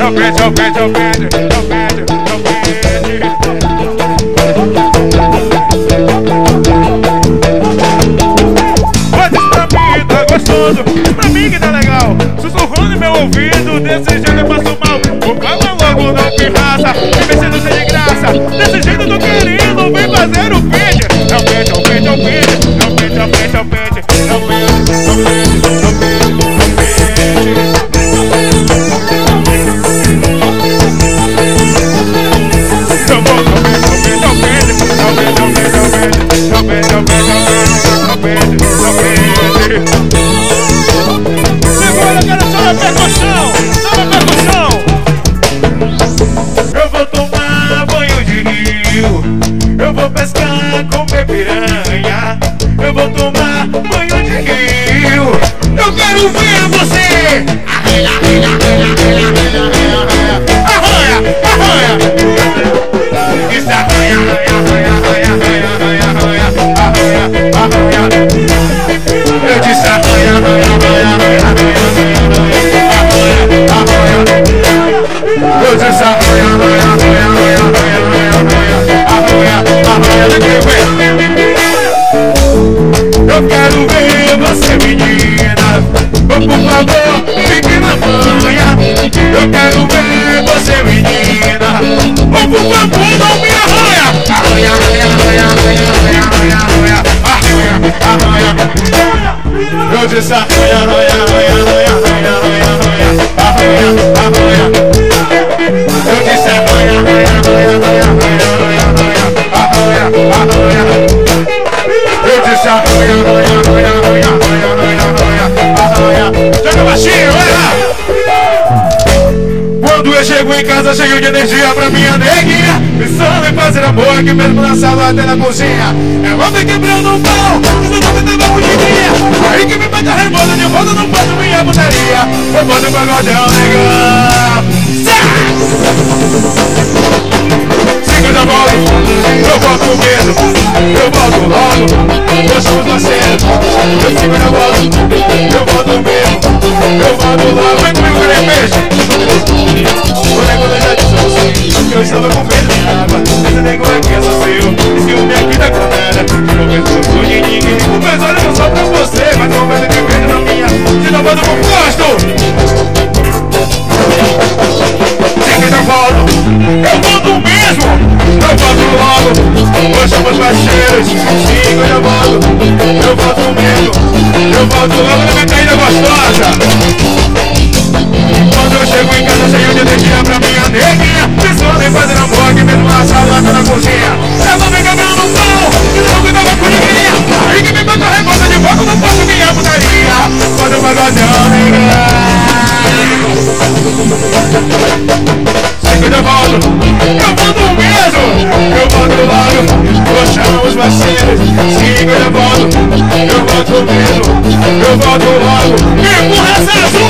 Gostoso, pra mim que tá legal. Sussurrando no meu ouvido, desse jeito eu passo mal. Vou falar logo, não pirraça, me vencendo sem de graça. Desse jeito eu tô querendo, vem fazer o pente. É o pente, é o pente, é o pente. É o pente, é o pente, é o pente. É o pente, é o pente, é o eu vou tomar banho de rio, eu vou pescar, comer piranha. Eu vou tomar banho de rio, eu quero ver você arranha, arranha, arranha, arranha, arranha, arranha, arranha. Isso é arranha, arranha, arranha, arranha, arranha, arranha, arranha, arranha. Eu disse arranha, arranha, arranha, arranha, arranha, arranha, arranha. Eu disse arranha, arranha, arranha, arranha, arranha, arranha, eu quero ver você, menina. Oh, por favor, fique na manhã. Eu quero ver você, menina. Oh, por favor, não me arranha. Arranha, arranha, arranha, arranha, arranha, arranha, arranha, arranha. Eu disse arranha, arranha, arranha, arranha, arranha, arranha, arranha. Eu disse arranha, arranha, arranha, arranha, arranha, arranha, arranha. Eu disse arranha, arranha, arranha, arranha, arranha, arranha, arranha. Joga baixinho, vai lá. Quando eu chego em casa cheio de energia pra minha neguinha, pensando em fazer amor aqui mesmo na sala até na cozinha. Ela vem quebrando o pau, isso não me dava fugidinha. Aí que me bate a revolta de volta, não faço minha putaria. Eu boto o pagodão legal. Siga da bola, eu boto o medo, eu boto logo, eu sou o parceiro. Eu sigo na bola, eu boto o medo, eu boto logo. Vem comigo que nem peixe. O nego já disse a você que eu estava com medo de água. Esse nego aqui é só seu, ciúme aqui da galera. Eu penso no ninguém, os meus olhos não só pra você, mas não vai ter medo na minha. Se não manda pro posto. Siga da bola, eu boto mesmo, eu boto logo. Nós somos parceiros, siga da bola, eu boto mesmo, eu boto logo na minha caída gostosa. Quando eu chego em casa cheio de energia pra minha neguinha, pensando em fazer amor aqui mesmo na sala, na cozinha. Ela vem quebrando o pau, e não cuidava com ninguém. Aí que me bota a revolta de fogo, não posso minha putaria. Quando o pagodão siga da bola, eu boto mesmo, eu boto logo. Eu chamo os parceiros, siga da bola, eu boto mesmo, eu boto logo. E empurra essa azul.